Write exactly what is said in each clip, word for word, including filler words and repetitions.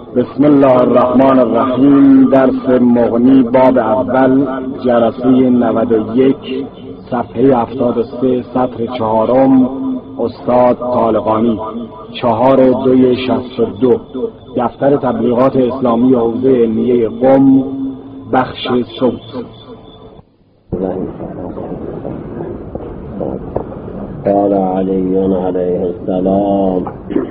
بسم الله الرحمن الرحیم. درس مغنی باب اول، جلسه نود و یک، صفحه هفتاد و سه، سطر چهارم، استاد طالقانی، چهار و دوی شصت و دو، دفتر تبلیغات اسلامی حوزه علمیه قم، بخش صوت. قال علی علیه السلام: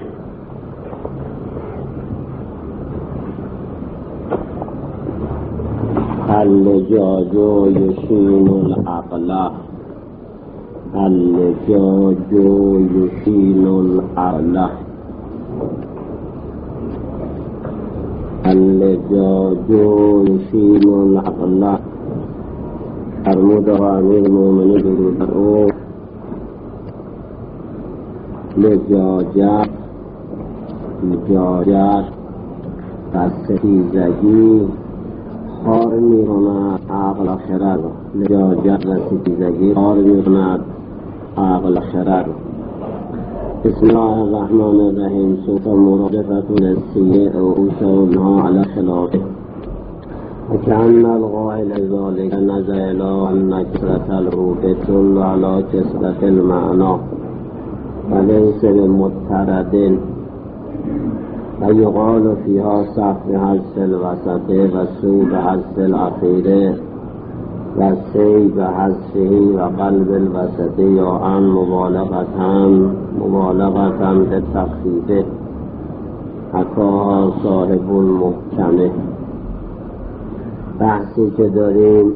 اللجاج یشین العقل، اللجاج یشین العقل، اللجاج یشین العقل. فرمود امیر مومنین درود بر او: لجاجت لجاجت و ستیزگی خار می‌کند عقل و خرد. لجاجت و ستیزگی خار می‌کند عقل و خرد. بسم الله الرحمن الرحیم. سوف مرادفة للسیء و اوسونها علی خلافه وكأن القائل ذلك نزل أن كثرة الروح تدل على كثرة المعنى وليس بمضطرد، ويقال فيها صف بحذف الوسط والسوء بحذف الأخير والسي بحذفه وقلب الوسط، يا مبالغة مبالغة بالتخفيف حكاها صاحب المحكم. بحثی که داریم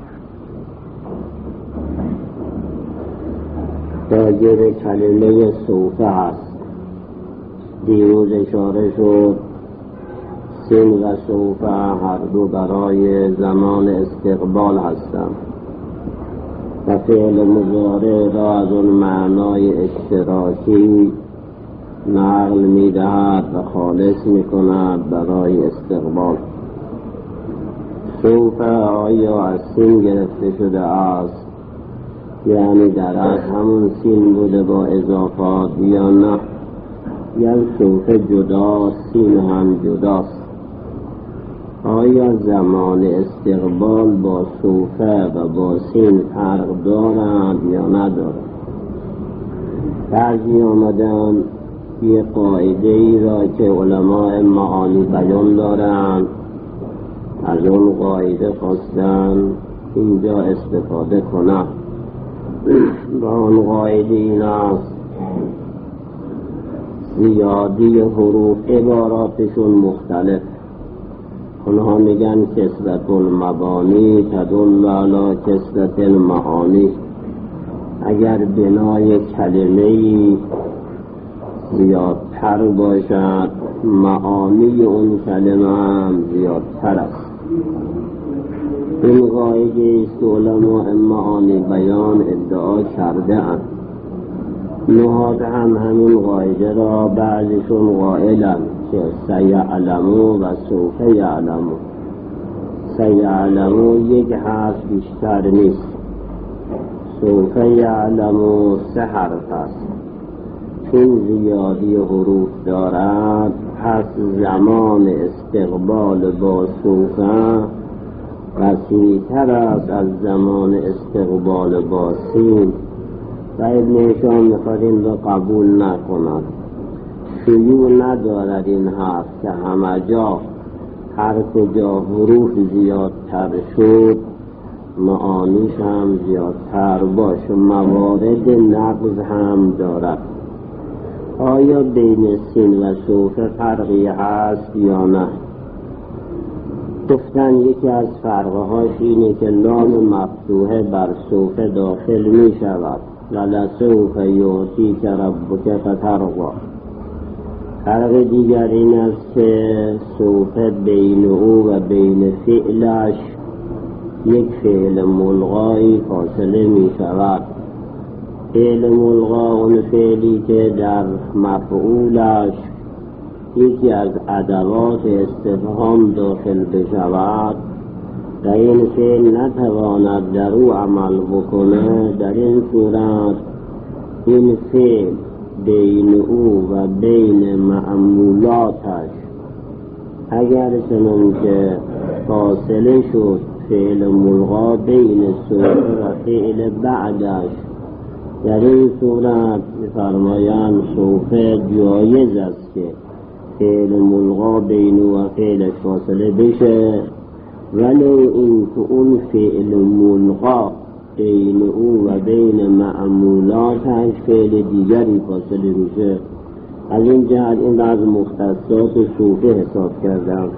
راجع به کلمه صوفه هست. دیروز اشاره شد سین و صوفه هر دو برای زمان استقبال هستند و فعل مضارع را از اون معنای اشتراکی نقل می دهد و خالص می کند برای استقبال. صوفه آیا از سین گرفته شده است، یعنی در از همون سین بوده با اضافات، یا نه یا صوفه جدا سین هم جداست؟ آیا زمان استقبال با صوفه و با سین فرق دارند یا ندارند؟ بعضی آمدن یه قاعده ای را که علماء معانی بیان دارند از اون قاعده خواستن اینجا استفاده کنم. با اون قاعده این است: زیادی حروف عباراتشون مختلف. اونها میگن کثرت المبانی تدل علی کثرت المعانی. اگر بنای کلمه‌ای زیادتر باشد، معانی اون کلمه هم زیادتر است. این قاعده است که علماء معانی بیان ادعا کرده اند. نهاد هم همین قاعده را بعضشون قائلند که سیعلمو و سوف یعلمو. سیعلمو یک حرف بیشتر نیست، سوف یعلمو سه حرف است. چون زیادی حروف دارد، پس زمان استقبال با صوفه وسیع‌تر است از زمان استقبال با سین و ابن هشام می‌خواد این را قبول نکند. شیوع ندارد این حرف که همه جا هر کجا حروف زیادتر شد معانیش هم زیادتر باشه. موارد نقض هم دارد. آیا بین سین و صوفه فرقی هست یا نه؟ گفتن یکی از فرقهاش اینه که لام مفتوحه بر صوفه داخل می شود. لسوف یعطیک ربک فترضی. فرق دیگر این است که صوفه بین او و بین فعلش یک فعل ملغایی فاصله می شود. فعل ملغا اون فعلی که در مفعولش یکی از ادوات استفهام داخل بشود و این فعل نتواند در او عمل بکنه. در این صورت این فعل بین او و بین معمولاتش اگر چنانکه فاصله شد فعل ملغا بین سوفه و فعل بعدش، در این صورت می‌فرمایند سوفه جایز است که فعل ملغا بین و فعلش فاصله بشه، ولو این که اون فعل ملغا بین او و بین معمولاتش فعل دیگری فاصله میشه. از این جهت این بعض مختصات صوفه حساب کردم.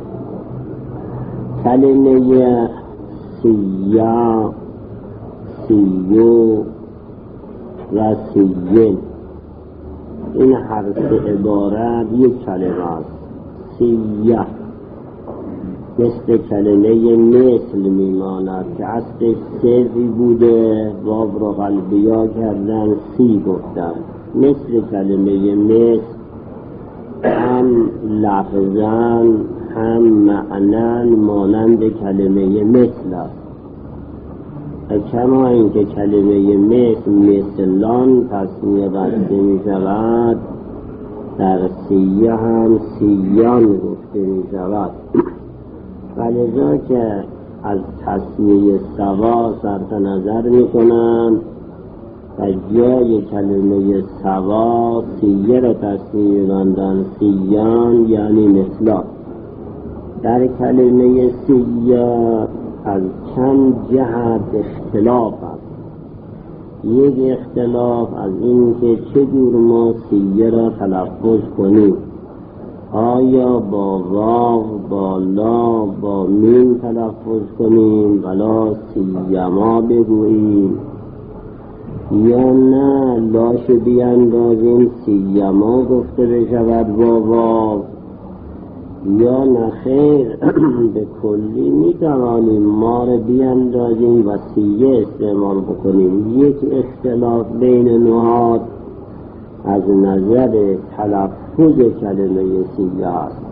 کلمه سیا، سیو و سیین، این هر سه عبارت یک کلمه است. سیه مثل کلمه مثل میماند که اصلش سیفی بوده، واو را قلبیا کردن سی گفتن. مثل کلمه مثل هم لفظاً هم معناً مانند کلمه مثل است. کما اینکه کلمه مثل مثلان تصمیه بسته می شود، در سیه هم سیان گفته می شود. ولذا که از تصمیه سوا صرف نظر می کنند و جای کلمه سوا سیه را تصمیه بندن سیان یعنی مثلا. در کلمه سیه از چند جهت اختلاف است. یک اختلاف از این که چجور ما سیه را تلفظ کنیم، آیا با واو، با لا، با میم تلفظ کنیم ولا سیما بگوییم، یا نه لاش بیاندازیم سیما گفته بشود با واو، یا نه خیر به کلی می توانیم ما را بیاندازیم و سیه استعمال بکنیم. یک اختلاف بین نهاد از نظر تلفظ کلمه سیه است،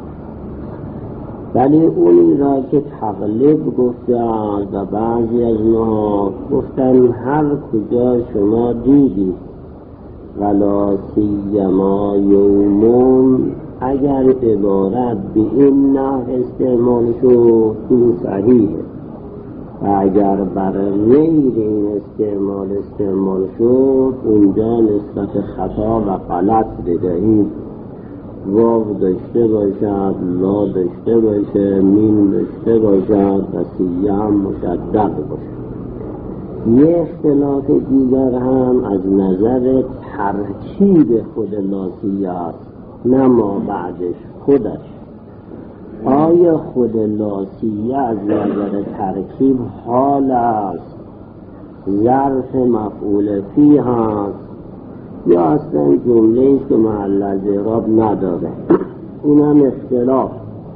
ولی اون را که تغلب گفتند و بعضی از نهاد گفتن هر کجا شما دیدید ولا سیما یومون، اگر عبارت به این نحو استعمال شد این صحیحه، و اگر بر غیر این استعمال استعمال شد اونجا نسبت خطا و غلط بدهید. واو داشته باشد، لا داشته باشه، میم داشته باشد و سیه هم مشدد باشد. یه اختلاف دیگر هم از نظر ترکیب خود لاسیه است، نه ما بعدش خودش. آیا خود لاسیه از نظر ترکیب حال است، ظرف مفعول فی هست، یا اصلا جمله است که محل از اعراب نداره؟ این هم اختلاف.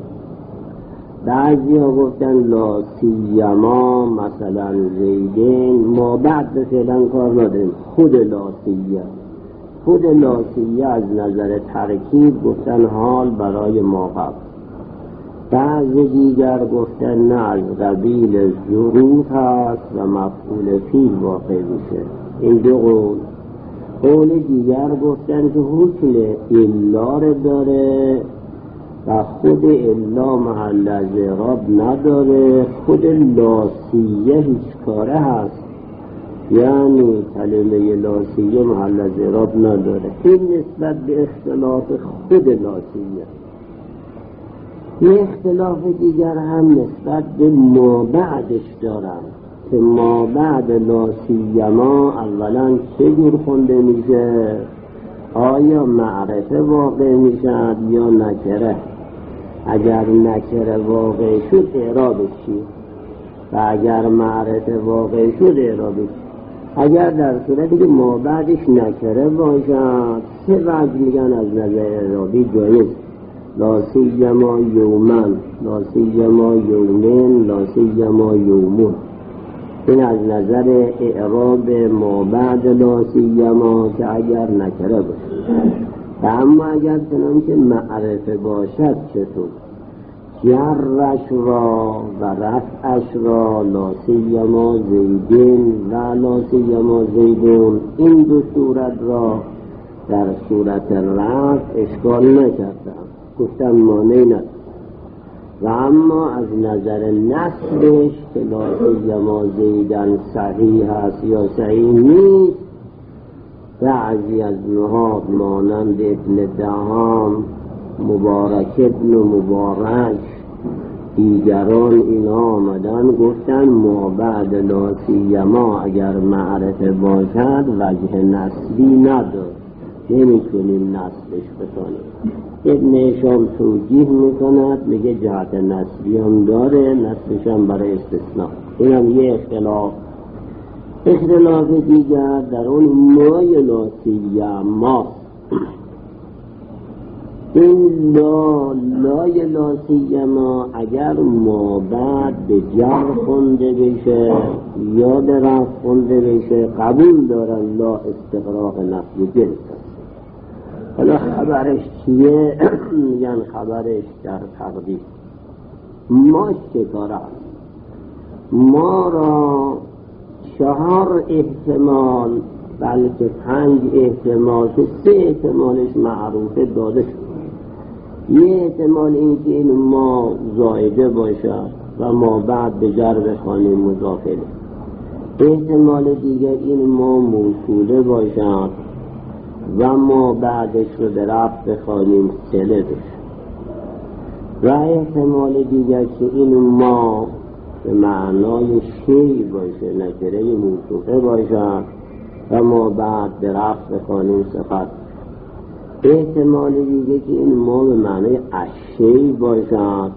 بعضی ها گفتن لا سیما مثلا زیدین، ما بعد به فعلا کار نداریم، خود لا سیه خود لا سیه از نظر ترکیب گفتن حال برای ما قبل. بعضی دیگر گفتن نه از قبیل ظروف هست و مفعول فی واقع میشه. این دو قول. قول دیگر گفتن که حکم الا را داره و خود الا محل از اعراب نداره، خود لاسیه هیچ کاره هست، یعنی کلمه لاسیه محل از اعراب نداره. این نسبت به اختلاف خود لاسیه. یه اختلاف دیگر هم نسبت به ما بعدش دارن که ما بعد لاسیه ما اولا چجور خونده میشه، آیا معرفه واقع میشد یا نکره؟ اگر نکره واقع شد اعرابش چی؟ و اگر معرفه واقع شد اعرابش؟ اگر در صورتی که ما بعدش نکره باشد سه وجه میگن از نظر اعرابی جایز. لاسیما یومن، لاسیما یومن، لاسیما یومون. این از نظر اعراب ما بعد لاسیما که اگر نکره باشد. و اما اگر چنانکه معرفه باشد چطور؟ جرش را و رفعش را لاسیما زیدین و لاسیما زیدون، این دو صورت را در صورت رفع اشکال نکردم، گفتم مانعی ندارد. و اما از نظر نسبش که لاسیما زیدن صحیح هست یا صحیح نیست، بعضی از نهاد مانند ابن دهام، مبارک ابن مبارک، دیگران اینا آمدن گفتن ما بعد لاسیما اگر معرفه باشد وجه نسبی نداره، نمیتونیم نسبش بکنیم. ابن هشام توجیه میکند میگه جهت نسبی هم داره، نسبش هم برای استثناء. اینم یه اختلاف. اختلاف دیگر در اون مای لاسیما، این لا لای لاسیما اگر ما بعد به جر خونده بشه یا به رفع خونده بشه قبول دارن لا استقراق نفی برسن. حالا خبرش چیه؟ میگن خبرش در تقدیر. ما چه کار هست؟ ما را چهار احتمال بلکه پنج احتمال که سه احتمالش معروفه داده شد. یه احتمال این که این ما زائده باشد و ما بعد به جر بخوانیم مضافه. احتمال دیگر این ما موصوله باشد و ما بعدش رو به رفع بخوانیم صله بشه. و احتمال دیگر که این ما به معنای شی باشه، نکره موصوفه باشد و ما بعد به رفع بخوانیم صفت. احتمال دیگه که این ما به معنای اشی باشد،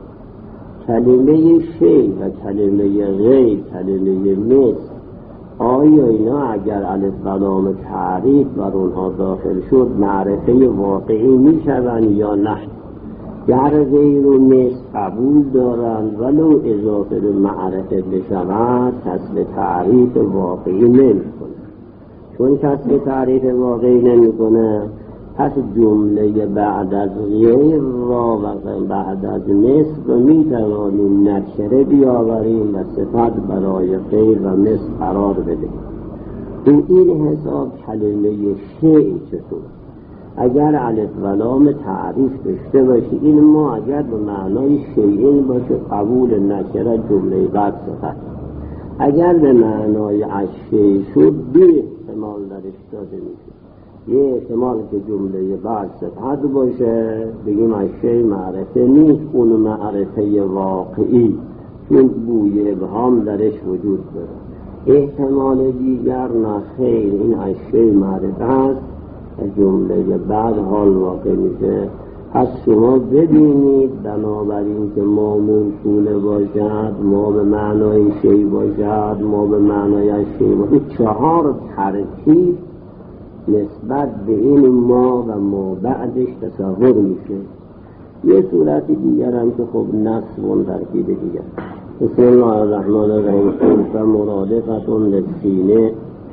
کلمه شی و کلمه غیر، کلمه مثل، آیا اینا اگر الف و لام تعریف بر اونها داخل شد معرفه واقعی میشوند یا نه؟ در غیر و مثل قبول دارند ولو اضافه به معرفه بشود کسب تعریف واقعی نمی کنه. چون کسب تعریف واقعی نمی کنه پس جمله بعد از غیر را و بعد از مثل رو می توانیم نکره بیاوریم و صفت برای غیر و مثل قرار بدهیم. این این حساب کلمه شیء چطور؟ اگر الف و لام تعریف داشته باشه این ما اگر به معنای شیئین باشه قبول نکره جمله بعد صفت. اگر به معنای اشیء شد دو احتمال درش داده میشه. یه احتمال که جمله بعد صفت باشه بگیم اشیء معرفه نیست، اون معرفه واقعی چون بوی ابهام درش وجود داره. احتمال دیگر نه خیر این اشیء معرفه است جمله بعد حال واقع میشه. پس شما ببینید بنابراین که ما موصوله باشد، ما به معنای شی باشد، ما به معنای شی باشد، چهار ترکیب نسبت به این ما و ما بعدش تصور میشه. یه صورت دیگر هم که خب نصب اون ترکیب دیگر. بسم الله الرحمن الرحیم. فمرادفتون للسینه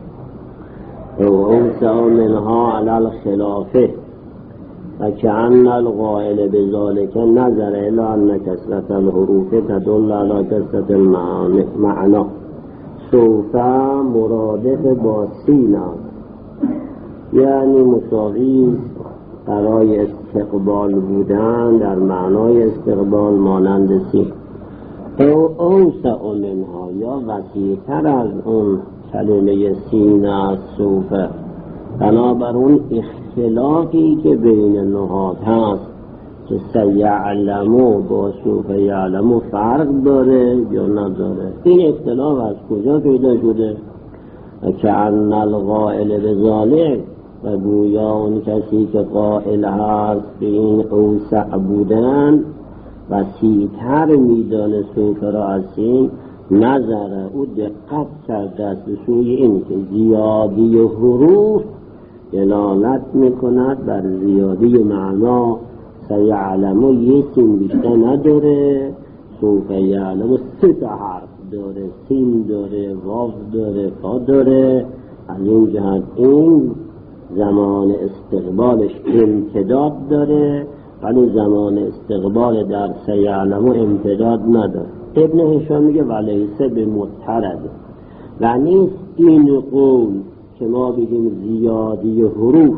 او اوسع منها علی الخلافه و کأن القائل بذلك نظر الى ان کثرت الحروف تدل علی کثرت المعنى. سوف مرادف با سین یعنی مساوی برای استقبال بودن در معنای استقبال مانند سین. او اوسع منها یا وسیع‌تر از اون کلمه سین از سوفه. بنابر اون اختلافی که بین نهاد هست که سیعلمو با سوفه یعلمو فرق داره یا نداره، این اختلاف از کجا پیدا شده؟ که ان القائل بذالک و گویا اون کسی که قائل هست به این اوسع بودن وسیع‌تر میدانه سوفه را از سین، نظره او دقت کرده است به سوی این که زیادی حروف دلالت میکند بر زیادی معنا. سیعلمو یه سین بیشتر نداره، سوف یعلمو سه تا حرف داره، سین داره، واو داره، فا داره. از این جهت این زمان استقبالش امتداد داره ولی زمان استقبال در سیعلمو امتداد نداره. ابن هشام میگه ولیسه به مضطرد و نیست این قول که ما بگیم زیادی حروف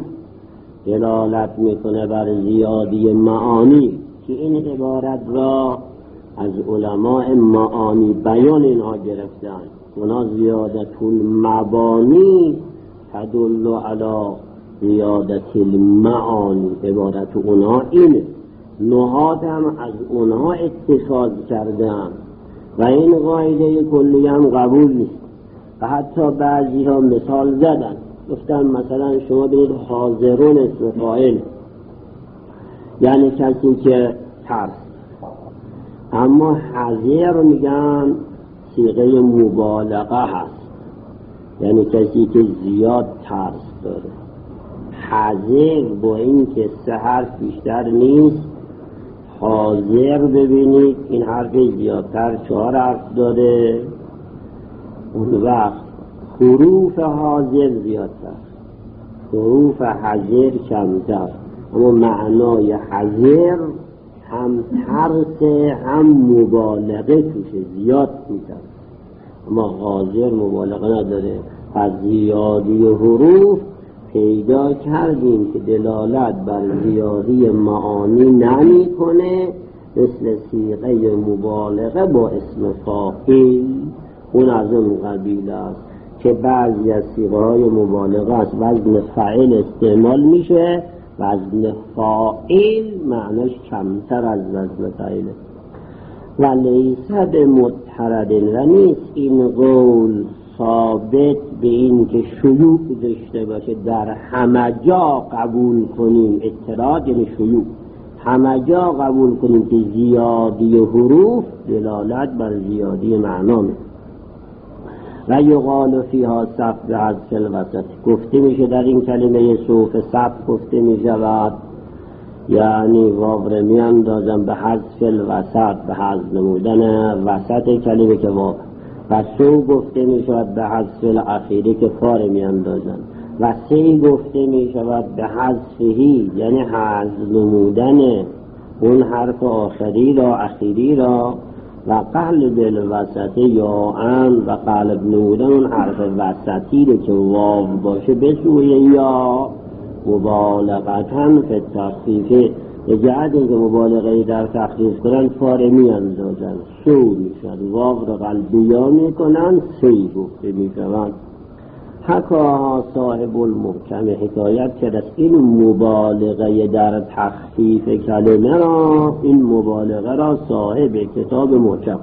دلالت میکنه بر زیادی معانی که این عبارت را از علماء معانی بیان اینها گرفتن. اونا زیادت المبانی تدل علی زیادت المعانی، عبارت اونا اینه. نحات هم از اونها اتخاذ کردن و این قاعده کلی هم قبول نیست و حتی بعضی ها مثال زدن، گفتن مثلا شما بینید حاضرون اسم فاعل، یعنی کسی که ترس، اما حذر رو میگن صیغه مبالغه هست، یعنی کسی که زیاد ترس داره. حذر با این که سه حرف بیشتر نیست، حاضر ببینید این حرف زیادتر چهار حرف داره، اون وقت حروف حاضر زیادتر، حروف حذر کمتر، اما معنای حذر هم ترس هم مبالغه توشه، زیاد میتر، اما حاضر مبالغه نداره. از زیادی حروف پیدا کردیم که دلالت بر زیادی معانی نمی کنه، مثل صیغه مبالغه با اسم فاعل، اون از اون قبیل است که بعضی از صیغه های مبالغه است وزن فاعل استعمال میشه، وزن فاعل معنیش کمتر از وزن فاعله. و لیس به مضطرد، و نیست این قول ثابت به این که شیوع داشته باشه در همه جا قبول کنیم. اضطراد یعنی شیوع، همه جا قبول کنیم که زیادی حروف دلالت بر زیادی معنا می. و یقال فیها صف به حذف الوسط، گفته میشه در این کلمه صوف صف گفته میشود، یعنی واو رو میاندازن به حذف الوسط، به حذف نمودن وسط کلمه که واو، و سو گفته می شود به حذف الاخیری که فار می اندازن، و سی گفته می شود به حذفهی، یعنی حذف نمودن اون حرف آخری را اخیری را، و قلب الوسط یا ان، و قلب نمودن اون حرف وسطی رو که واو باشه به سوی یا، مبالغتاً فی التخفیف، به جهت اینکه مبالغه در تخفیف کنن فاره می اندازن، سو می شد، واو را قلبیا می کنن، سی گفته می شود. حکا صاحب المحکم، حکایت کرد این مبالغه در تخفیف کلمه را، این مبالغه را صاحب کتاب محکم.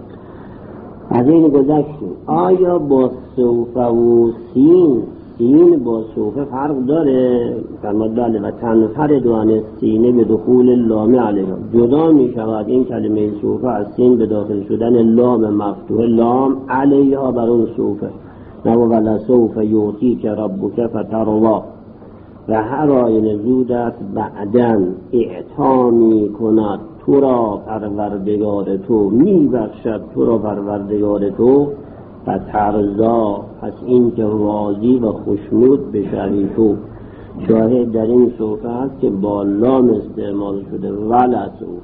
از این گذشتیم. آیا با سوف و سین، سین با سوف فرق داره؟ فرمود بله، و تنفرد عن السین به دخول لام علیها، جدا می شود این کلمه سوف از سین به داخل شدن لام مفتوح، لام علیها بر اون سوفه. نو ولسوف یعطیک ربک فترضی، و هر آینه زود است بعداً اعطا می کند تو را پروردگار تو، می بخشد تو را پروردگار تو، فترضا، پس این که راضی و خوشنود بشوی تو. شاهد در این صوفه است که با لام استعمال شده، ولسوف.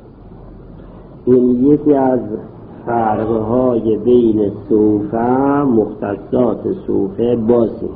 این یکی از فرقهای بین صوفه، مختصات صوفه باسی.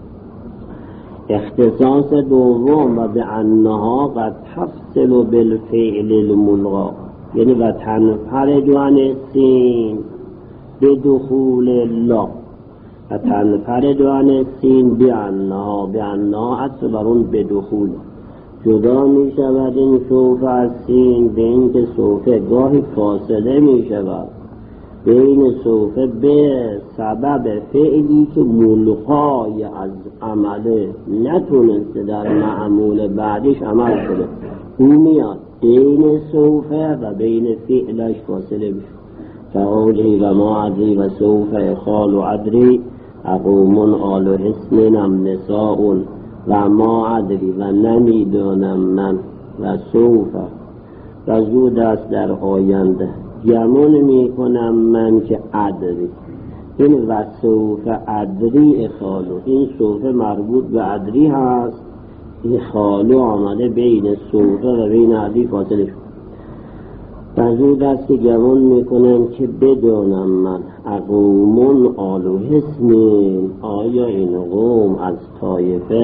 اختصاص دوم و به انها قد تفصل بالفعل الملغا، یعنی و تنفرد عن السین به دخول لا، و تنفرد عن السین به انها، به انها حتی برون به دخول جدا می شود این صوفه از سین، به این که صوفه گاهی فاصله می شود بین صوفه به سبب فعلی که ملغای از عمله نتونسته در معمول بعدش عمل شده، او میاد بین صوفه و بین فعلش فاصله میشه. فعولی و ما عدری و صوفه خال و عدری اقومون آل و حسن ام نساؤن، و ما عدری و نمیدانم من، و صوفه و زود است در آینده، گمان می کنم من که عدری. این و صوفه عدری اخالو، این صوفه مربوط به عدری هست، این خالو آمده بین صوفه و بین عدری فاصله شد. و زود است که گمان می کنم که بدانم من، اقومون آل و حسن، آیا این قوم از طایفه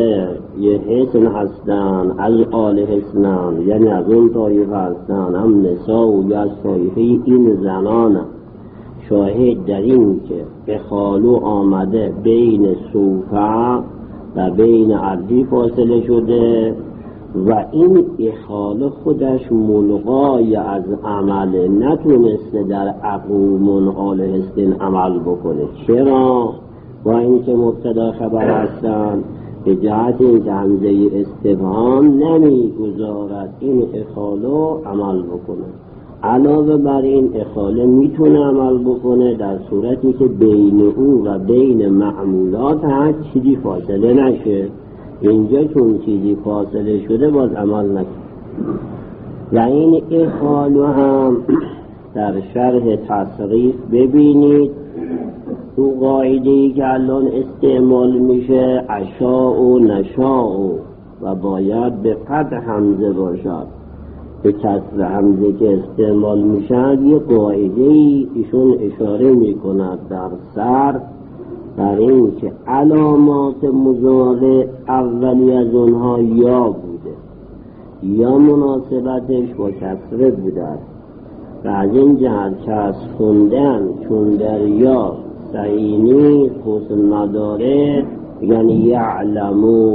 یه حسن هستن، از آل حسنن، یعنی از اون طایفه هستن، هم نسا و یا از طایفه این زنان. شاهد در این که اخالو آمده بین صوفه و بین عرضی فاصله شده و این اخاله خودش ملغای از عمل نتونسته در اقوم آل حسن عمل بکنه. چرا؟ با اینکه مبتدا خبر هستن، به جهت اینکه همزه استفهام نمیگذارد این اخاله عمل بکنه. علاوه بر این اخاله میتونه عمل بکنه در صورتی که بین او و بین معمولات هر چیزی فاصله نشه. اینجا چون چیزی فاصله شده باز عمل نکنه. و این اخاله هم در شرح تصریف ببینید تو قاعده‌ای که الان استعمال میشه اشاء و نشاء و باید به فتح همزه باشد. به کسر همزه که استعمال میشن یه قاعده‌ای ایشون اشاره میکند در سر بر این که علامات مضارع اولی از اونها یا بوده یا مناسبتش با کسره بوده و از این جهت کسر خوندن چون در یا سعینی حسن نداره، یعنی یعلمو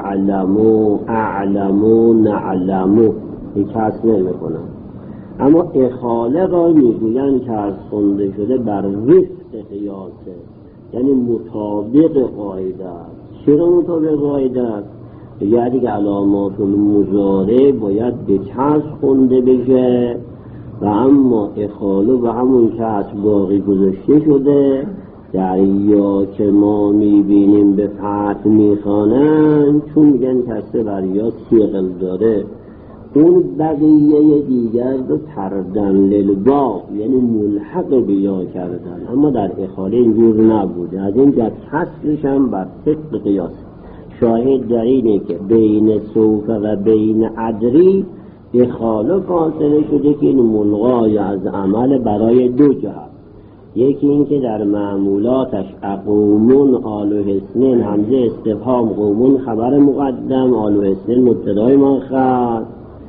تعلمو اعلمو نعلمو کس نمی کنن. اما اخاله را میگوین که از خونده شده بر وفق قیاسه، یعنی مطابق قاعده است. چرا مطابق قاعده است؟ یعنی که علامات المضارع باید به کس خونده بشه و اما اخاله و همون کس باقی گذاشته شده در یا که ما میبینیم به فتح میخوانن چون میگن کسه بر یا ثقل داره. اون بقیه دیگر رو تردن للباب، یعنی ملحق بیا کردن، اما در اخاله اینجور نبوده. از این جد حسرش هم بر فقه قیاس. شاهد در اینه که بین صوفه و بین عدری اخاله فاصله شده که این ملغای از عمل برای دو جهت. یکی این که در معمولاتش اقومون آل و حسنین همزه استفهام، قومون خبر مقدم، آل و حسنین مبتدای مؤخر،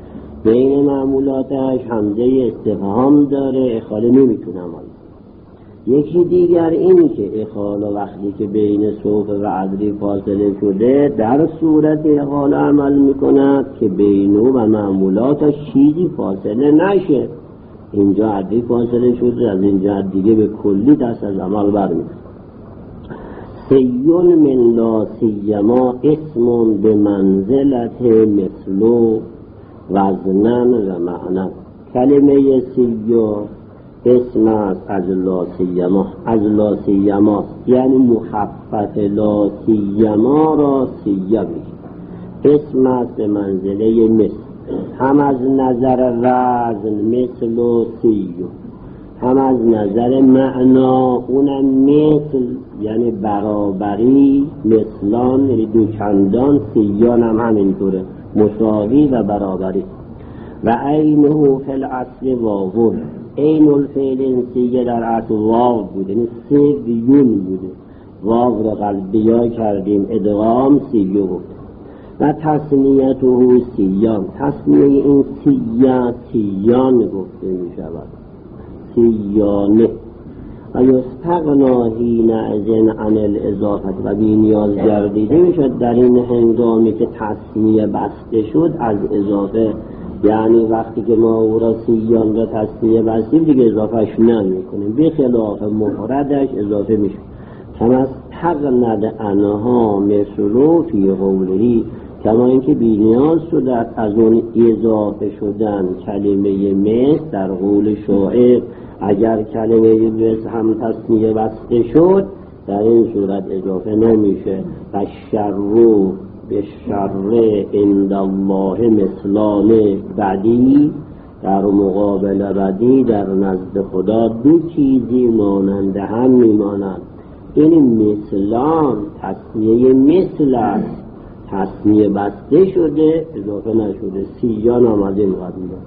بین معمولاتش همزه استفهام داره، اخاله نمیتونه عمل. یکی دیگر این که اخاله وقتی که بین صوفه و عدری فاصله شده در صورت اخاله عمل میکند که بین و معمولاتش چیزی فاصله نشه. اینجا عدری فاصله شده، از اینجا دیگه به کلی دست از عمل برمی‌داره. سیون من لا سیما اسم به منزلت مثلو وزنن و معنی. کلمه سیو اسم است از لا سیما، از لا سیما یعنی مخفف لا سیما را سیه بگید. اسم است به منزله مثل، هم از نظر وزن مثل و سیو، هم از نظر معنا اونم مثل یعنی برابری، مثلان یعنی دوچندان، سیان هم همینطوره مساوی و برابری. و عینه فی الاصل واو، عین الفعل سیه در اصل واو بوده، یعنی سیون بوده، واو را قلبیا کردیم ادغام سیو بود. و تسمیته سیان، تسمیه این سیان سیان گفته می شود، سیانه. و یستغنا حین اذن عن الاضافه، و بی نیاز گردیده می شد در این هنگامی که تسمیه بسته شد از اضافه، یعنی وقتی که ما او را سیان را تسمیه بستیم دیگه اضافهش نمی کنیم، به خلاف مفردش اضافه می شود. هم از تغند انها مثلو فی قولهی، کما اینکه بی نیاز شدد از اون اضافه شدن کلمه مثل در قول شاعر. اگر کلمه مثل هم تسمیه بسته شد در این صورت اضافه نمیشه. و شرو به شر عند الله مثلان بعدی، در مقابل بعدی در نزد خدا دو چیزی ماننده هم میمانند. این مثلان تسمیه مثل است، تسمیه بسته شده اضافه نشده، سیان آمده مقدمه.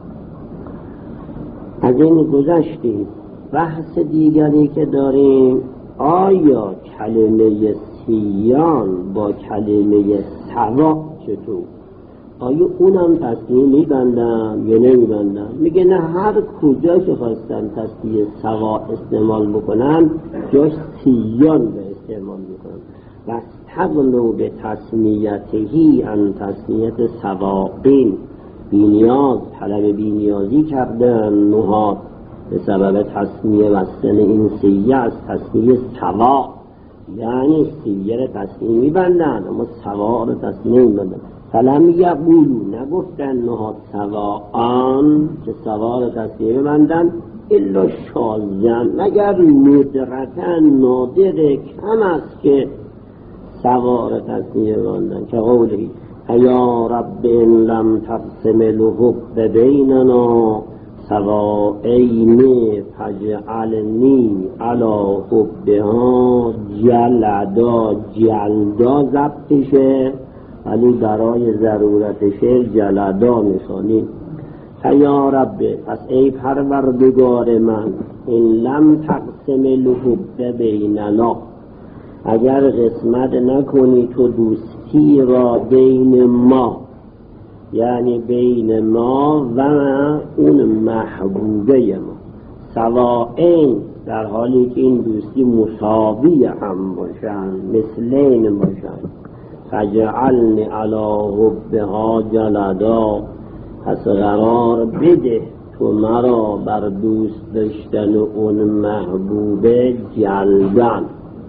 از این گذشتیم. بحث دیگری که داریم، آیا کلمه سیان با کلمه سوا چطور؟ آیا اونم تصنیه میبندن یا نمیبندن؟ میگه نه، هر کجا که خواستن تصنیه سوا استعمال بکنن جاش سیان به استعمال میکنن. و تغلو به تصنیتهی ان تصنیت سواقین، بینیاز طلب بینیازی کردن نهاد به سبب تصنیه بستن این سیه از تصنیه سوا، یعنی سیه رو تصنیه میبندن اما سوا رو تصنیه میبندن. فلم یقولو، نگفتن نهاد سوا آن که سوا رو تصنیه ببندن، الا شازن، مگر ندرتن نادر کم است که سوا رو تصنیه ببندن، که قولی یا رب ان لم تقسم الحب بیننا سوائین فجعلنی علی حبها جلدا. جلدا ضبطشه ولی برای ضرورت شعر جلدا میخوانیم. یا رب، پس ای پروردگار من، این لم تقسم الحب بیننا، اگر قسمت نکنی تو دوستی را بین ما، یعنی بین ما و اون محبوبه ما، سواءین، در حالی که این دوستی مساوی هم باشن، مثلین باشن، فجعلنی علی حبها جلدا، پس قرار بده تو مرا بر دوست داشتن اون محبوبه جلدن.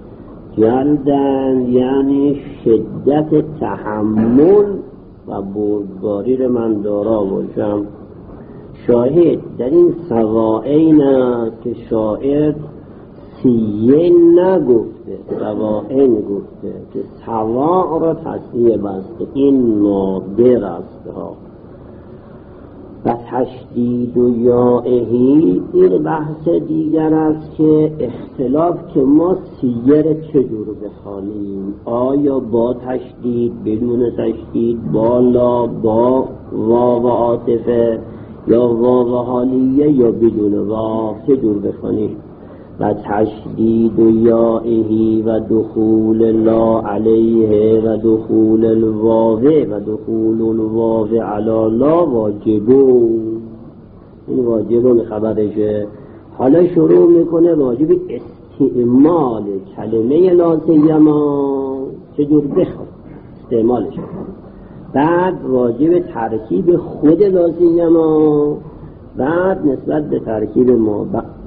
جلدن یعنی شدت تحمل و بردباری رو من دارا باشم. شاهد در این سواعین که شاعر سیه نگفته، سواعین گفته که سواع را تصنیه بسته، این نادر است ها. و تشدید و یائهی، این بحث دیگر است که اختلاف که ما سیر چجور بخوانیم، آیا با تشدید، بدون تشدید، بالا، با واو عاطفه، یا واو حالیه، یا بدون واو، چجور بخوانیم. و تشدید و یائهی و دخول لا علیه و دخول الواو و دخول الواو علی لا واجبون. این واجبون خبرشه. حالا شروع میکنه واجب استعمال کلمه لا سیما چجور بخواد استعمالش، بعد واجب ترکیب خود لا سیما، بعد نسبت به ترکیب ما،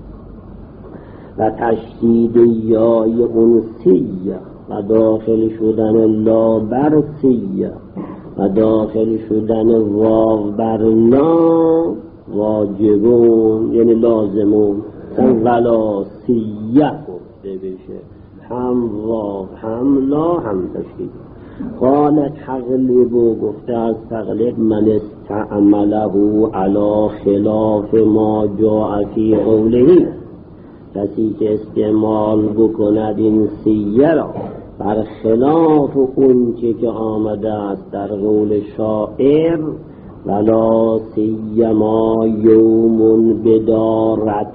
و تشدید یای انسیه و داخل شدن لا بر سیه و داخل شدن واو بر لا واجبون، یعنی لازمون. ولا سیه گفته بشه، هم واو هم لا هم تشدید. قال تغلب، گفته از تغلب، من استعمله علی خلاف ما جاء فی قوله، کسی که استعمال بکند این سیه را بر خلاف اون چه که آمده است در قول شاعر، ولا سیما یوم بدارت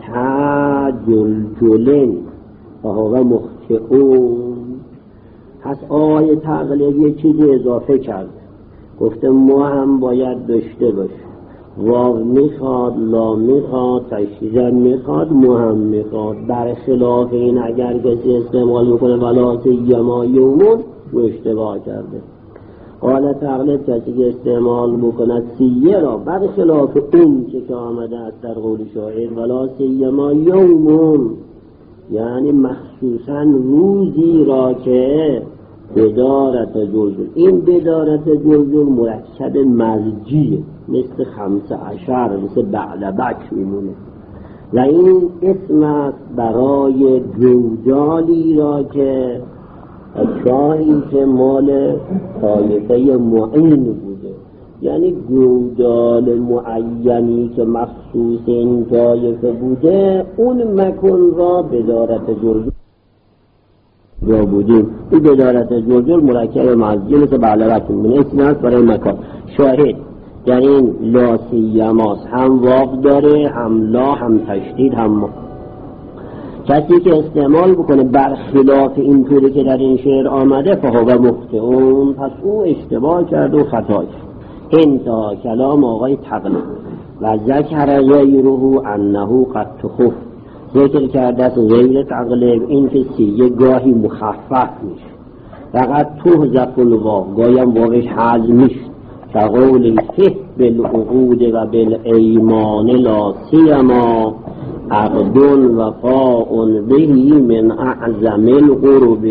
جلجلن و هو مخطئون. پس آیه تغلب یه چیزی اضافه کرد، گفته ما هم باید داشته باشه، واو میخواد، لا میخواد، تشدید میخواد، ما هم میخواد. برخلاف این اگر کسی استعمال میکنه ولا سیما یومون، و اشتباه کرده. حالت اغلب کسی که استعمال بکند سیه را برخلاف اون که آمده است در قول شاعر، ولا سیما یومون، یعنی مخصوصا روزی را که بدارت جلجل. این بدارت جلجل مرکب مزجیه، مثل خمسه عشر، مثل بعلبک میمونه، و این اسم است برای جوجالی را که چاهی که مال طایفه معین بوده، یعنی جوجال معینی که مخصوص این طایفه بوده، اون مکن را بدارت جلجل را بودیم. این بدارت جلجل مرکب مزجی مثل بعلبک میمونه، اسم است برای مکان. شاهد در این لا سیماس هم واو داره، هم لا، هم تشدید، هم ما. کسی که استعمال بکنه برخلاف اینطوری که در این شعر آمده فهو مخطئون، پس او اشتباه کرد و خطا کرد. انتها کلام آقای تقلب و ذکر غیره انه قد تخف، ذکر کرده است غیر تقلب این که سیه گاهی مخفف میشه، فقط تحذف الواو، گاهی هم واوش حذف میشه، فقول فه بالعقود و بالایمان لا سیما عقد وفاء به من اعظم القرب.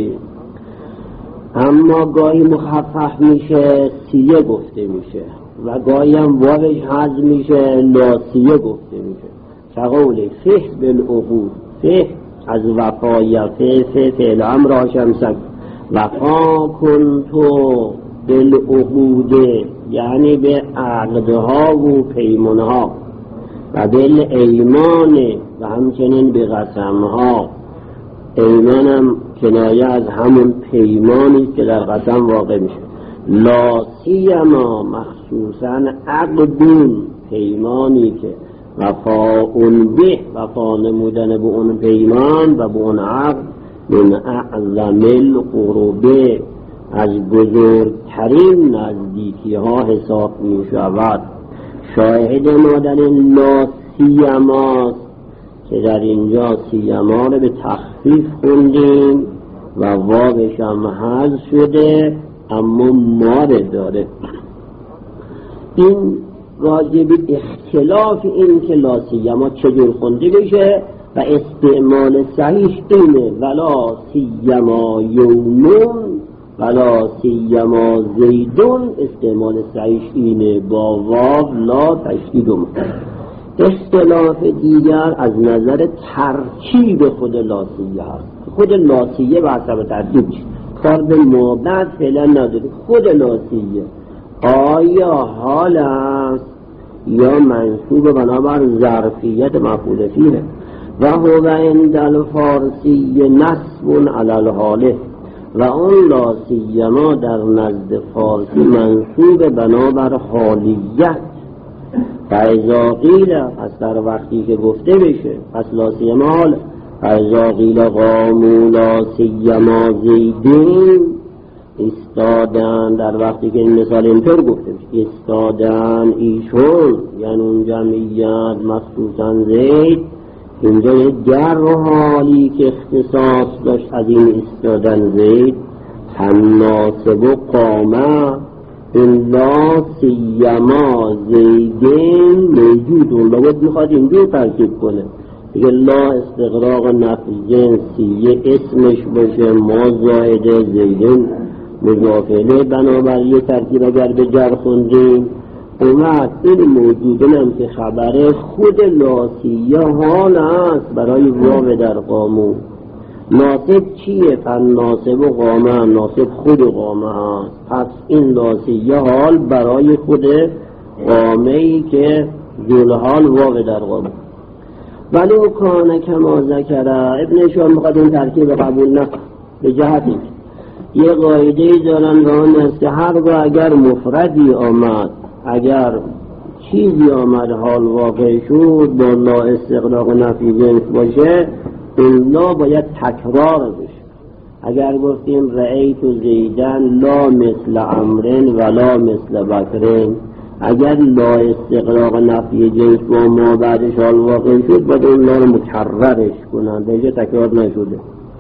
اما گاهی مخفف میشه سیه گفته میشه و گاهی هم واوش حذف میشه لاسیه گفته میشه. فقول فه بالعقود، فه از وفای، فه فه فعل امر آشمسک، وفا کن تو بالعقود یعنی به عقدها و پیمانها، و بالایمان و همچنین به قسمها. ایمانم کنایه از همون پیمانی که در قسم واقع میشه. لا سیما مخصوصا عقدون، پیمانی که وفاء به، وفا نمودن به اون پیمان و به اون عقد، من اعظم القرب از بزرگترین نزدیکی ها حساب می شود. شاهد ما در این لا سیماست که در اینجا سیما رو به تخفیف خوندیم و واوش هم حذف شده اما ماره داره. این راجع به اختلاف این که لا سیما چجور خونده بشه و استعمال صحیح اینه ولا سیما یومون ولا سیما زیدون، استعمال صحیح اینه با واو لا تشدید. اختلاف دیگر از نظر ترکیب خود لاسیه هست. خود لاسیه به حسب ترتیب کار به مابعد فعلا نداره. خود لاسیه آیا حال است یا منصوب بنابر ظرفیت مفعول فیه؟ و هو عند الفارسی نصب علی الحاله، و اون لاسیما در نزد فارسی منصوب بنابر حالیت. فاذا قیل، پس در وقتی که گفته بشه پس لاسیما حال، فاذا قیل قاموا لاسیما زیدین، استادن، در وقتی که این مثال اینطور گفته بشه استادن ایشون یعنی اون جمعیت مخصوصا زید، اینجا یه گر حالی که اختصاص داشت از این استادن زید، تناسب و قامه این لا سیما زیدین موجود، اون لابد میخواد اینجور ترکیب کنه دیگه. لا استقراق نفی جنسیه اسمش باشه، ما زائده زیدین مضافه، بنابر یه ترکیب اگر به جر خوندیم اومد این موجودن هم که خبره خود لاسیه حال است برای واو در قامو. ناصب چیه؟ فن ناصب و قامه، ناصب خود قامه هست، پس این لاسیه حال برای خود قامه ای که ذل حال واو در قامه. ولو کان کما ذکره، ابن شام میخواد این ترکیب قبول نکن به جهتی یه قاعده دارن و آن است که هر با اگر مفردی آمد، اگر چیزی آمد حال واقع شد با لا استقراق نفی جنس باشه، این لا باید تکرار بشه. اگر گفتیم رأیت زیدن لا مثل عمرن ولا مثل بکرن، اگر لا استقراق نفی جنس با ما بعدش حال واقع شد باید اون لا رو مکررش کنند، اینجا تکرار نشده.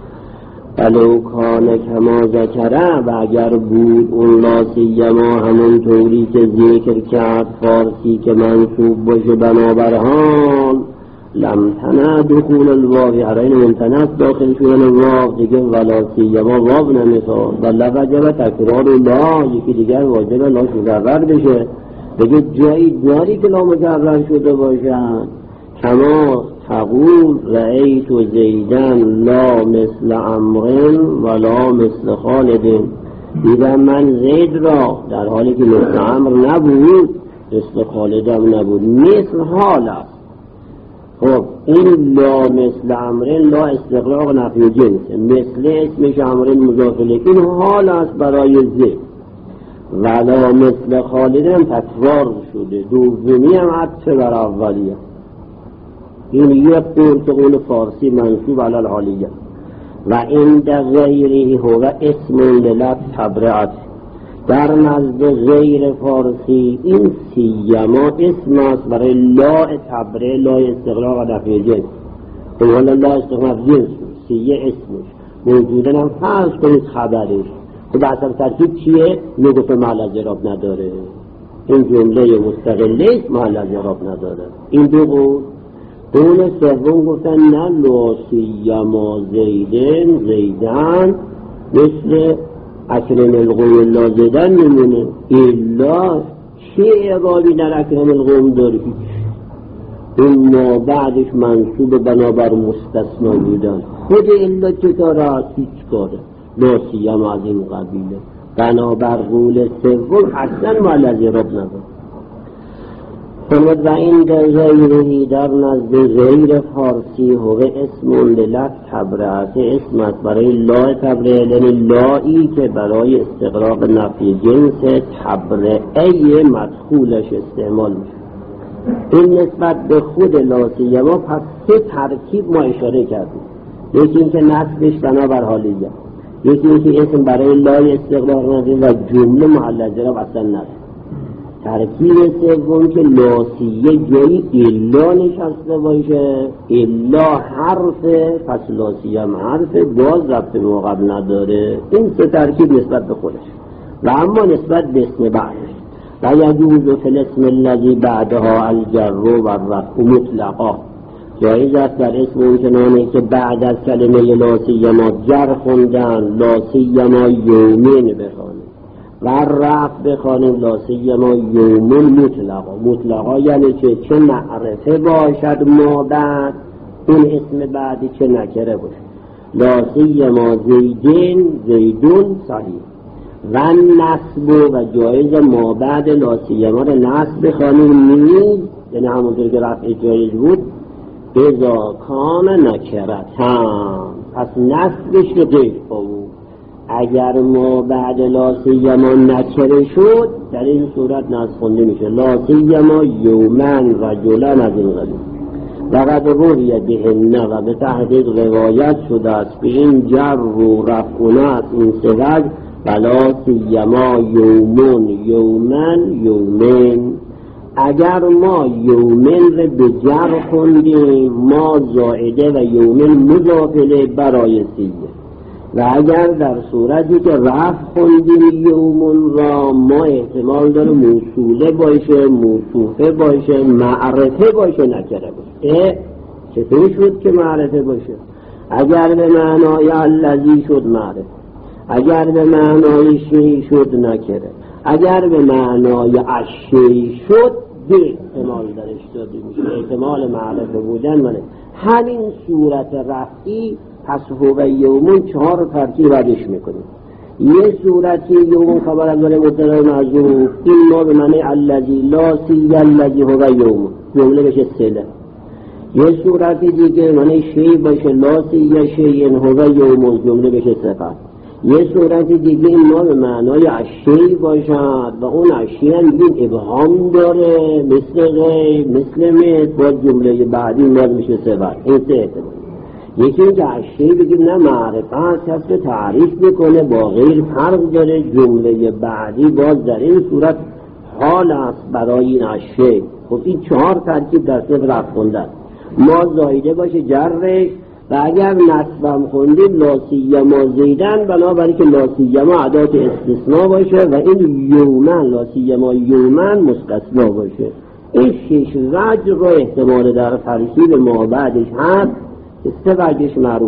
ولو کان کما ذکره، و اگر بود اون لا سیما همون طوری که ذکر کرد فارسی که منصوب باشه بنابر حال، لم تنع دخول الواو، عرین ممتنع داخل شدن الواو دیگه ولا سیما واو نمیخواد، ولی وجب تکرار لا، یکی دیگر واجب لا مکرر بشه دیگه. جایی داری که لا مکرر شده باشن، کما تقول رأیت زیدن لا مثل عمرن ولا مثل خالدن، دیدم من زید را در حالی که مثل عمر نبود مثل خالدم نبود، مثل حال است. خب این لا مثل عمرن لا استقراق نفی جنس، مثل اسمش عمرن مضاف الیه حال است برای زید، ولا مثل خالدن تکرار شده، دومی هم عطف بر اولیه. این یک قول که قول فارسی منصوب علی العالیه و عند غیره هو اسم للتبرئه. در نزد غیر فارسی این سیما اسم است برای لا تبرئه، لا استغراق و نفی جنس. حالا لا استغراق جنس سیه اسمش موجودن هم فرض کنید خبرش. خب اصلا ترکیب چیه؟ نگفت محل از اعراب نداره. این جمله مستقله است، محل از اعراب نداره. این دو قول. قول سوم گفتن نه لا سیما زیدن زیدن مثل اکرم القوم لا زیدن نمونه. الا چه اعرابی در اکرم القوم داری؟ این ما بعدش منصوب بنابر مستثنا بودن. خود الا چه کاره؟ هیچ کاره. لا سیما از این قبیله. بنابر قول سوم حسن محل از اعراب نداره. فرمود و این غیره در نزد غیر فارسی هو اسم للت تبرئه، اسم است برای لا تبرئه، یعنی لایی که برای استغراق نفی جنس تبرئه مدخولش استعمال میشه. این نسبت به خود لا سیما. پس سه ترکیب ما اشاره کردیم. یکی این که نسبش بنابر حالیه، یکی این که اسم برای لای استغراق نفی و جمله محل از اعراب اصلا نداره. ترکیب سوم که لاسیه جایی الا نشسته باشه، الا حرفه، پس لاسیه هم حرفه، باز ربط مقابل نداره. این سه ترکیب نسبت به خودش. و اما نسبت به اسم بعدش و یجوز فی الاسم الذی بعدها الجر و الرفع مطلقا، جایز است در اسم اون چنانه که بعد از کلمه لاسیه ما جر خوندن، لاسیه ما یومین بخوانیم و رفع بخوانیم، لاسیه ما یومین مطلقا. مطلقا یعنی چه؟ چه معرفه باشد ما بعد اون اسم بعدی، چه نکره باشه. لاسیه ما زیدین زیدون صحیح و نصب و جایز ما بعد لاسیه ما رو نصب بخوانیم نیز، یعنی همونطور که رفع جایز بود اذا کان نکرت هم، پس نصبش رو غیر بود. اگر ما بعد لاسیه ما نکره شد در این صورت نصب خونده میشه. لاسیه ما یومن رجلن از این قبیل. لقد روی بهن و به تحقیق روایت شده است به این جر و رفعونت این سوج و لاسیه ما یومن یومن یومن. اگر ما یومن رو به جر خوندیم ما زائده و یومن مضافله برای سیه، و اگر در صورتی که رفع خوندیم یومن را ما احتمال داره موصوله باشه، موصوفه باشه، معرفه باشه، نکره باشه. چطور شد که معرفه باشه؟ اگر به معنای الذی شد معرفه، اگر به معنای شی شد نکره، اگر به معنای اشی شد دو احتمال درش داده میشه، احتمال معرفه بودن منه. همین صورت رفعی پس هو یومون چهار ترکیب ردش میکنیم. یه صورتی یومون خبر از داره مبتدا محذوف، این ما به معنی الذی لا سی الذی هو یومون جمله بشه سله. یه صورتی دیگه معنی شی باشه لا سی شی هو یومون جمله بشه صفت. یه صورت دیگه این ما به معنای اشی باشد و اون اشی هم این ابهام داره مثل غیر مثل مثل با جمله بعدی ما میشه صفت. این سه احتمال. یکی این که اشی بگیم نه معرفت هست که تعریف میکنه با غیر فرق داره، جمله بعدی باز در این صورت حال است برای این اشی. خب این چهار ترکیب در صفر رفت خوندن. ما زایده باشه جرش و اگر نصبم خوندیم لاسیما زیدن، بنابراین که لاسیما عدات استثناء باشه و این یومن لاسیما یومن مستثنا باشه. این شش وجه رو احتمال در ترکیب ما بعدش هست که سه وجهش معروف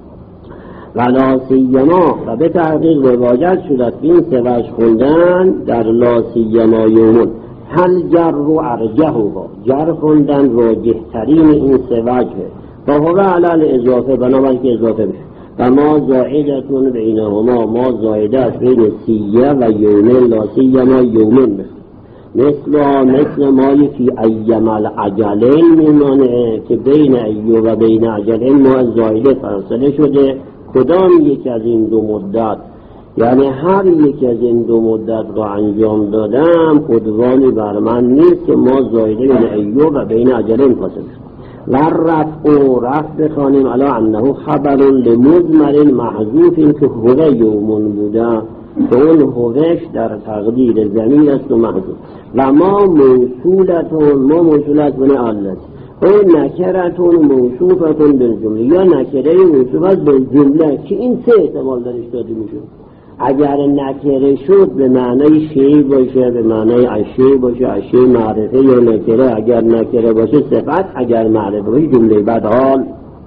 و لاسیما و به تحقیق روایت شده این سه وجه خوندن در لاسیما یومن هل جر و ارجه ها جر خوندن راجح ترین این سه وجه و هو علال اضافه بنابراین که اضافه میشه و ما زائدتون بینهما ما زائده است بین سیه و یومن لاسیه ما یومن میشه مثل مثل ما یکی ایم العجلین میمانه که بین ایو و بین عجلین ما زائده فاصله شده. کدام یکی از این دو مدت، یعنی هر یکی از این دو مدت رو انجام دادم عدوانی بر من نیست که ما زائده بین ایو و بین عجلین فاصله شده. و رفع و رفع بخوانیم علا انه خبر لمضمر محذوف، این که هو یومون بوده که اون هوش در تقدیر زمین است و محذوف. و ما موصولتون، ما موصولت بنه علت اون نکرتون موصوفتون بالجمله، یا نکره موصوفت بالجمله که این سه احتمال درش داده میشه. اگر نکره شد به معنای شی باشه، به معنای اشی باشه، اشی معرفه یا نکره، اگر نکره باشه صفت، اگر معرفه باشه جمله بدحال.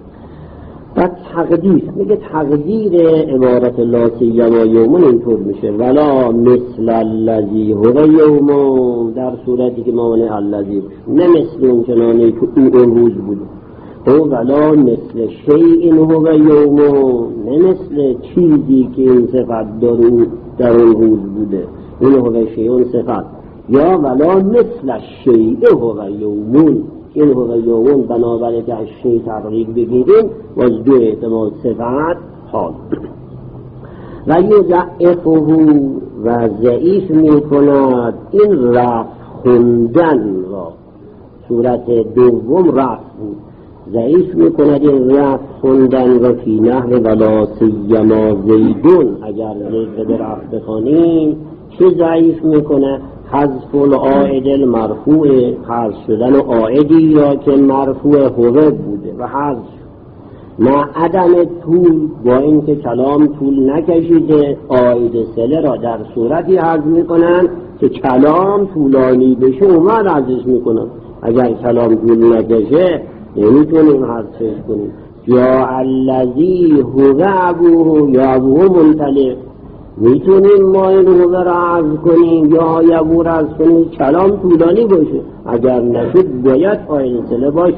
بعد تقدیر میگه تقدیر عبارت لا سیما یومون اینطور میشه ولا مثل الذی هو یومون، در صورتی که معنی الذی باشه، نه مثل اون چنانه که او اون روز بوده. او ولا مثل شیء هو یومون، نه مثل چیزی که این صفت دارو در اون روز بوده، این هو شیء صفت. یا ولا مثل شیء هو یومون، این هو یومون بنابراین که از شیء تقریب بگیریم و از دو احتمال صفت حال. و یضعفه و ضعیف می کند این رفع خوندن را، صورت دوم رفع بود، ضعیف می کند این رفع خوندن را فی نحو ولا سیما زیدون. اگر زید به رفع بخوانیم چه ضعیف می کند؟ حذف العائد المرفوع، حذف شدن عائدی یا که مرفوع هو بوده و حذف ما عدم طول، با اینکه کلام طول نکشیده عائد صله را در صورتی حذف میکنن که کلام طولانی بشه اومد حذفش میکنن. اگر کلام طول نکشه نمیتونیم حذفش کنیم. یا الذی هو ابوه، یا ابوه منطلق، میتونیم ما این هو را عرض کنیم یا ابوه را عرض کنیم، کلام طولانی باشه، اگر نشد باید عائد صله باشه.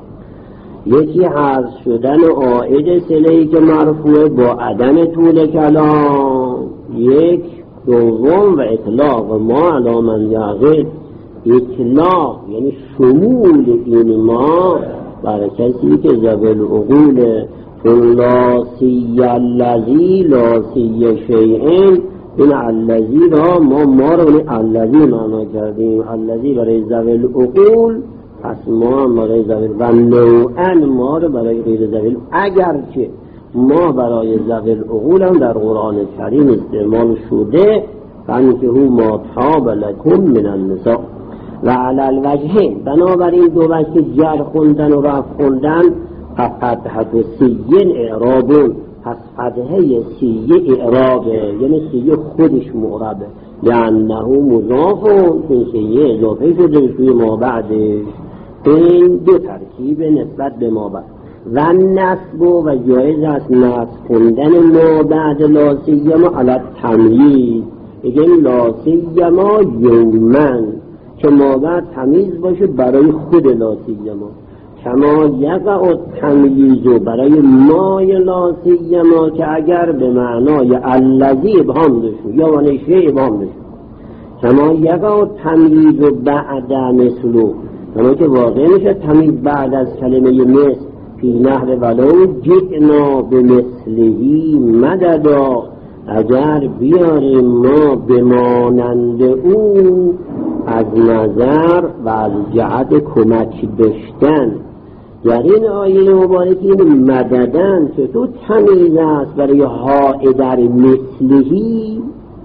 یکی حذف شدن عائد صله‌ای که مرفوع با عدم طول کلام، یک دوم و اطلاق ما علی من یعقل. اطلاق یعنی شمول این ما برای کسی که ذوی العقول، لا سی الذی لا سی شیئین، این الذی را ما ما رو الذی معنا کردیم، الذی برای ذوی العقول، پس ما برای ذوی و نوعن ما رو برای غیر ذوی. اگر که ما برای ذوی العقول هم در قرآن کریم استعمال شده، فانکحوا ما طاب لکم من النساء و علی الوجهین، بنابراین دو وجه جر خوندن و رفع خوندن. فتحت و سیین اعرابون، پس فتحه سیه اعرابه، یعنی سیه خودش معربه، لانه مضافون، این سیه اضافه شده توی ما بعدش. این دو ترکیب نسبت به ما بعد. و نصب و جایز است نصب خوندن ما بعد لا سیما علی تمییز، بگیم لا سیما یومن که ما بعد تمیز باشه برای خود لا سیما، کما یقع تمییز برای مای لا سیما که اگر به معنای الذی ابهام داشت یا معنی شیء ابهام داشت. کما یقع تمییز بعد مثلو، کما که واقع میشه تمییز بعد از کلمه مثل. فی نحو ولو جئنا بمثله مددا، اگر بیاریم ما بمانند او از نظر و از جهت کمک داشتن. در این آیه مبارکی مددن که تو تمیز است برای های در مثلهی،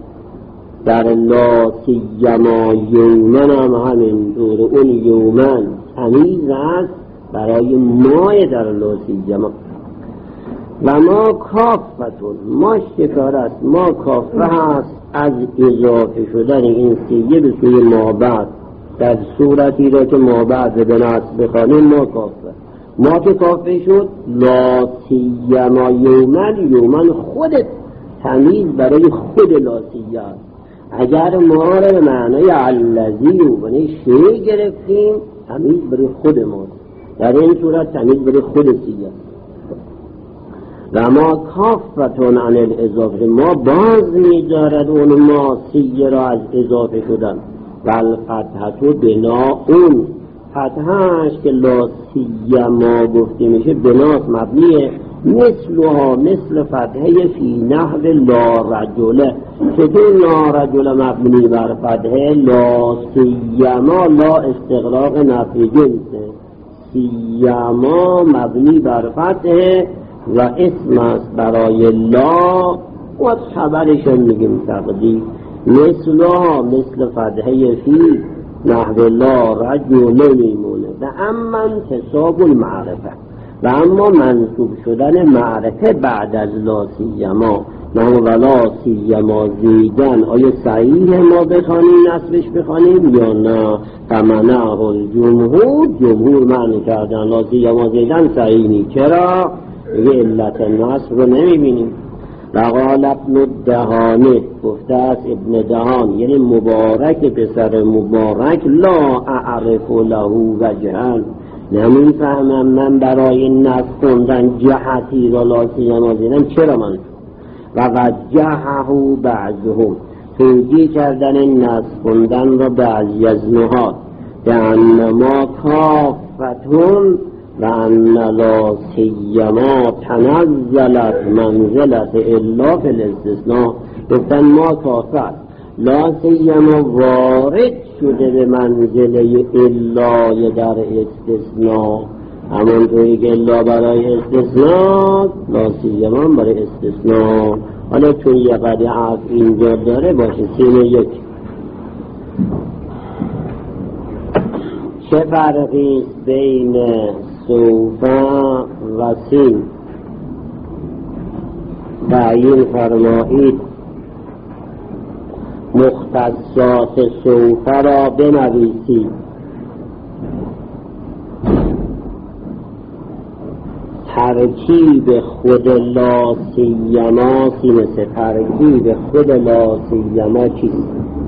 در لا سیما یومن هم همین دور اون یومن تمیز است برای مای در لا سیما. و ما کافتون، ما شکار است، ما کافه هست از اضافه شدن این سیه به سوی ما بعد، در صورتی را که ما بعد به نصب بخوانیم ما کافه. ما که کافه شد لا سیما یومن، یومن خودت تمیز برای خود لا سیما. اگر ما را به معنای الذی و معنی شیء گرفتیم تمیز برای خود ما، در این صورت تمیز برای خود سیما. و ما کافتون عن الاضافه، ما باز می‌دارد اون ما سیه را از اضافه شدن. و الفتحه بنا اون فتحهش که لا سیه ما گفته میشه بناس مبنیه، مثلها مثل فتحه فی نحو لا رجله، چطور لا رجله مبنی بر فتحه لا سیه ما، لا استغراق نفی جنسه، سیما مبنی بر فتح و اسم است برای لا و خبرش میگیم تقدیر. مثلها مثل فتحه فی نحو لا رجل میمونه. و اما انتصاب المعرفه، و اما منصوب شدن معرفه بعد از لا سیما نحو ولا سیما زیدن، آیا صحیح ما بخوانیم نصبش بخوانیم یا نه؟ فمنعه الجمهور، جمهور معنی کردن لا سیما زیدن صحیح نیست. چرا؟ دیگه علت نصب رو نمیبینیم. وقال ابن الدهانه، گفته است ابن دهان یعنی مبارک پسر مبارک، لا اعرف له وجهن، نمی فهمم من برای نصب خوندن جهتی را لا سیما زیدن چرا من. و وجهه بعضهم، توجیه کردن نصب خوندن را بعضی از نهاد، به انما کافتون و ان لا سیما تنزلت منزلت الا فی الاستثناء، گفتن ما کافت لا سیما وارد شده به منزله الا در استثناء، همونطوری که الا برای استثناء لا سیما برای استثناء. حالا چون یه قدر عرض اینجا داره باشه سین یک. چه فرقی بین سوفا و سین؟ تعیین فرمایید مختصات سوفا را بنویسید. ترکیب خود لا سیما سینه، ترکیب خود لا سیما چیست؟